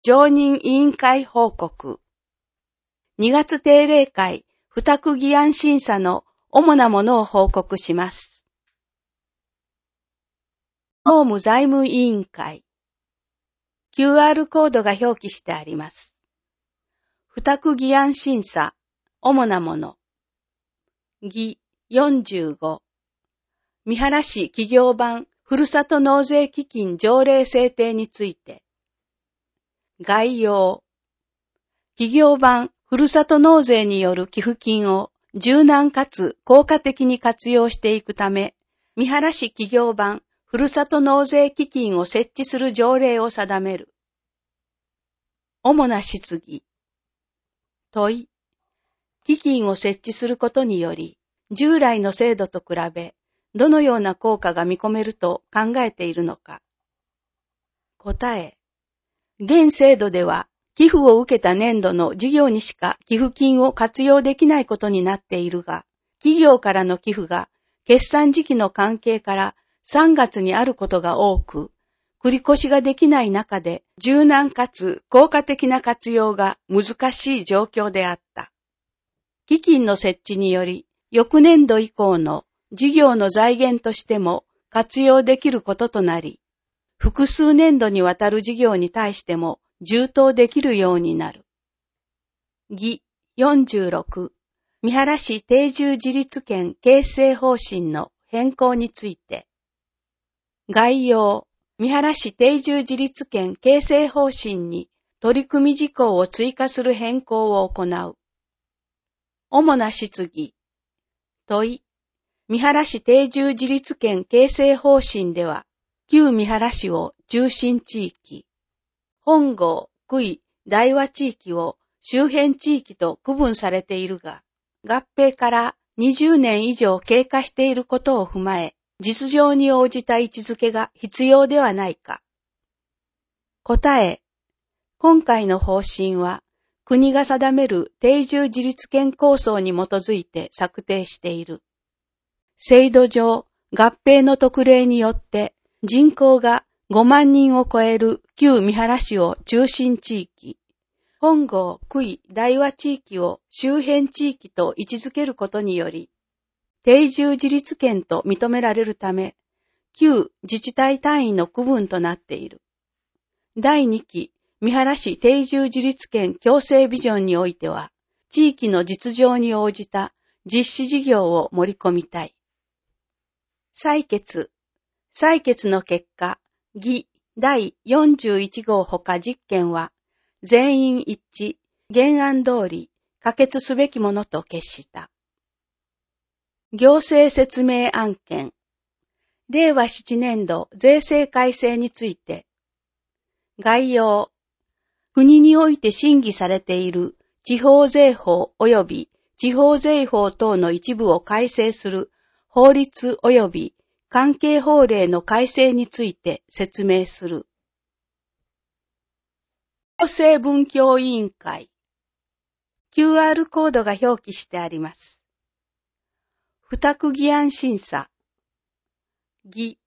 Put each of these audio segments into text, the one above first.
常任委員会報告。2月定例会付託議案審査の主なものを報告します。法務財務委員会。QR コードが表記してあります。付託議案審査、主なもの。議45。三原市企業版ふるさと納税基金条例制定について。概要。企業版ふるさと納税による寄付金を柔軟かつ効果的に活用していくため、三原市企業版ふるさと納税基金を設置する条例を定める。主な質疑。問い。基金を設置することにより、従来の制度と比べ、どのような効果が見込めると考えているのか。答え。現制度では、寄付を受けた年度の事業にしか寄付金を活用できないことになっているが、企業からの寄付が決算時期の関係から3月にあることが多く、繰り越しができない中で柔軟かつ効果的な活用が難しい状況であった。基金の設置により、翌年度以降の事業の財源としても活用できることとなり、複数年度にわたる事業に対しても充当できるようになる。議46、三原市定住自立権形成方針の変更について。概要、三原市定住自立権形成方針に取り組み事項を追加する変更を行う。主な質疑。問い。三原市定住自立権形成方針では、旧三原市を中心地域、本郷、久井、大和地域を周辺地域と区分されているが、合併から20年以上経過していることを踏まえ、実情に応じた位置づけが必要ではないか。答え。今回の方針は、国が定める定住自立権構想に基づいて策定している。制度上、合併の特例によって人口が5万人を超える旧三原市を中心地域、本郷、久井、大和地域を周辺地域と位置づけることにより、定住自立権と認められるため、旧自治体単位の区分となっている。第2期三原市定住自立権共生ビジョンにおいては、地域の実情に応じた実施事業を盛り込みたい。採決の結果、議第41号ほか10件は、全員一致、原案通り可決すべきものと決した。行政説明案件。令和7年度税制改正について。概要。国において審議されている地方税法及び地方税法等の一部を改正する法律及び関係法令の改正について説明する。行政文教委員会。QR コードが表記してあります。付託議案審査。議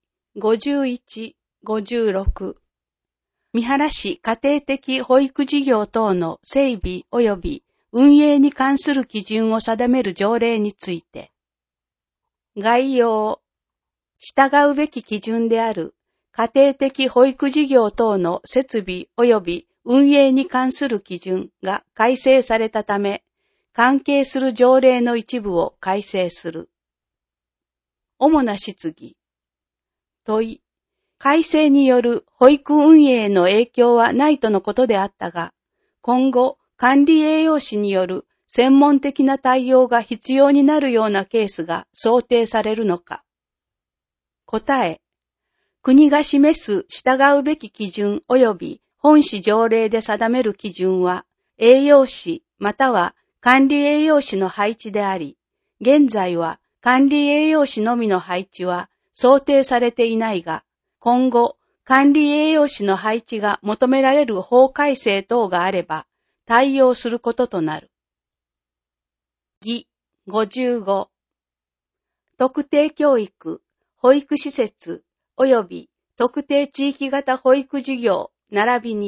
51、56。三原市家庭的保育事業等の整備及び運営に関する基準を定める条例について。概要。従うべき基準である家庭的保育事業等の設備及び運営に関する基準が改正されたため、関係する条例の一部を改正する。主な質疑。問い。改正による保育運営への影響はないとのことであったが、今後、管理栄養士による専門的な対応が必要になるようなケースが想定されるのか。答え。国が示す従うべき基準及び本市条例で定める基準は、栄養士または管理栄養士の配置であり、現在は管理栄養士のみの配置は想定されていないが、今後、管理栄養士の配置が求められる法改正等があれば、対応することとなる。議55。特定教育、保育施設及び特定地域型保育事業並びに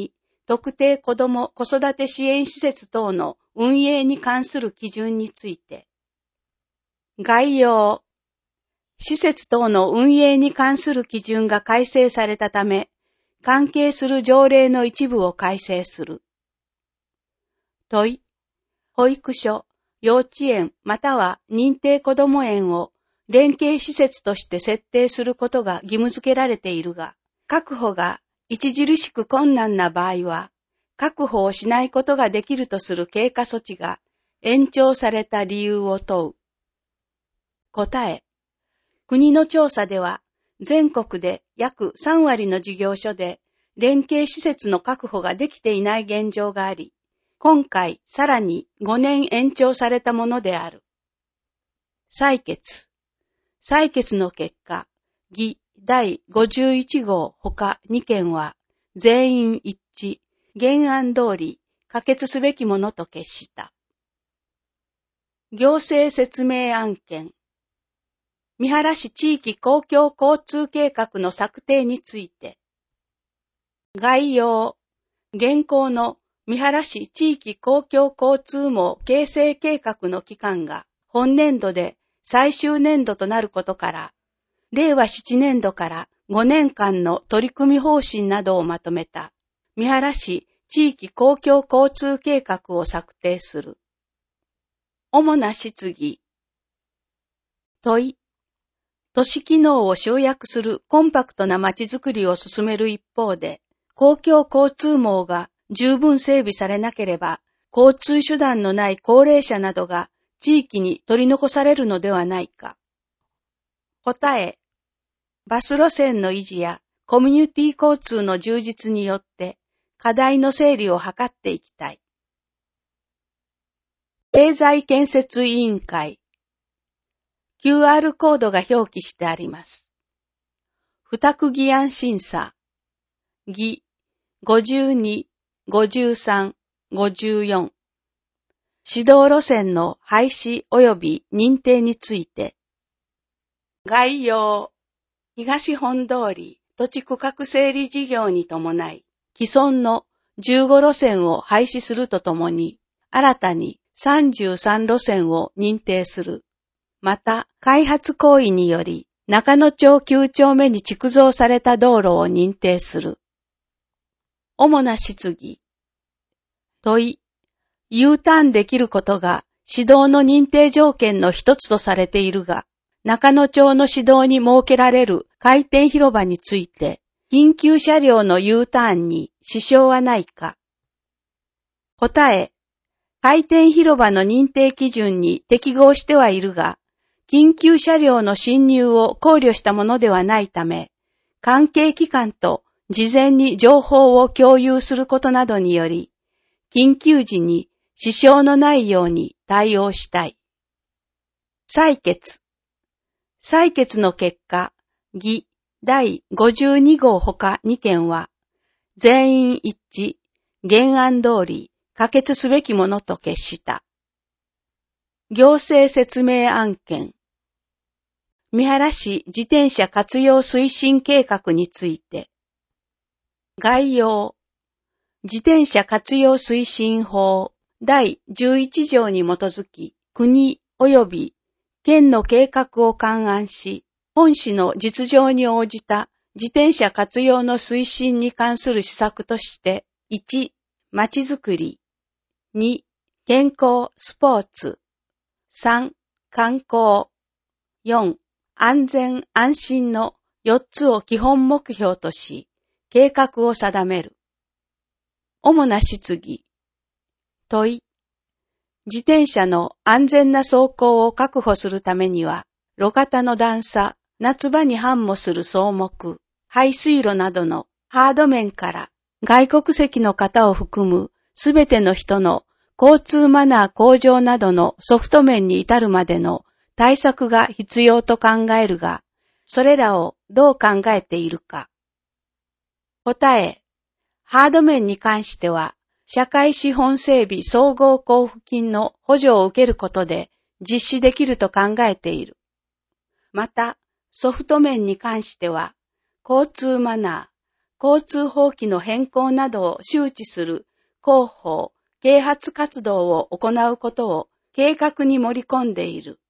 特定子ども・子育て支援施設等の運営に関する基準について。概要。施設等の運営に関する基準が改正されたため、関係する条例の一部を改正する。問い。保育所、幼稚園または認定こども園を連携施設として設定することが義務付けられているが、確保が著しく困難な場合は、確保をしないことができるとする経過措置が延長された理由を問う。答え。国の調査では、全国で約3割の事業所で連携施設の確保ができていない現状があり、今回さらに5年延長されたものである。採決。採決の結果、議第51号ほか2件は全員一致、原案通り可決すべきものと決した。行政説明案件。三原市地域公共交通計画の策定について。概要。現行の三原市地域公共交通網形成計画の期間が本年度で最終年度となることから、令和7年度から5年間の取り組み方針などをまとめた三原市地域公共交通計画を策定する。主な質疑。問い。都市機能を集約するコンパクトな街づくりを進める一方で、公共交通網が十分整備されなければ、交通手段のない高齢者などが地域に取り残されるのではないか。答え。バス路線の維持やコミュニティ交通の充実によって課題の整理を図っていきたい。経済建設委員会。QR コードが表記してあります。付託議案審査。議52、53、54。指導路線の廃止及び認定について。概要。東本通り土地区画整理事業に伴い、既存の15路線を廃止するとともに、新たに33路線を認定する。また、開発行為により、中野町9丁目に築造された道路を認定する。主な質疑。問い。U ターンできることが指導の認定条件の一つとされているが、中野町の指導に設けられる回転広場について、緊急車両の U ターンに支障はないか。答え。回転広場の認定基準に適合してはいるが、緊急車両の進入を考慮したものではないため、関係機関と事前に情報を共有することなどにより、緊急時に支障のないように対応したい。採決。採決の結果、議第52号ほか2件は、全員一致、原案通り可決すべきものと決した。行政説明案件。三原市自転車活用推進計画について。概要。自転車活用推進法第11条に基づき、国及び県の計画を勘案し、本市の実情に応じた自転車活用の推進に関する施策として、1、まちづくり、2、健康、スポーツ、3、観光、4、安全・安心の4つを基本目標とし、計画を定める。主な質疑。問い。自転車の安全な走行を確保するためには、路肩の段差、夏場に繁茂する草木、排水路などのハード面から外国籍の方を含むすべての人の交通マナー向上などのソフト面に至るまでの対策が必要と考えるが、それらをどう考えているか。答え。ハード面に関しては、社会資本整備総合交付金の補助を受けることで実施できると考えている。また、ソフト面に関しては、交通マナー、 交通法規の変更などを周知する広報、啓発活動を行うことを計画に盛り込んでいる。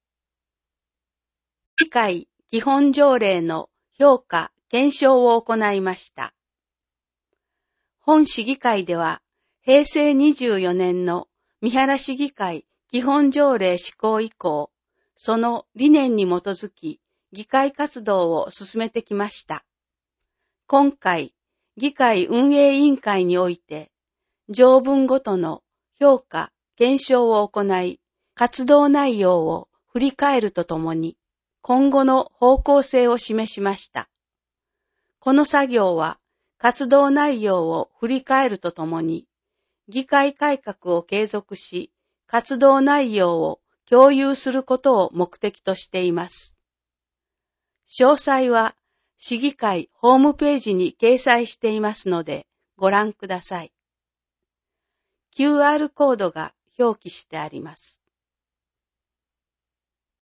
議会基本条例の評価・検証を行いました。本市議会では、平成24年の三原市議会基本条例施行以降、その理念に基づき議会活動を進めてきました。今回、議会運営委員会において、条文ごとの評価・検証を行い、活動内容を振り返るとともに、今後の方向性を示しました。この作業は、活動内容を振り返るとともに、議会改革を継続し、活動内容を共有することを目的としています。詳細は、市議会ホームページに掲載していますので、ご覧ください。QR コードが表記してあります。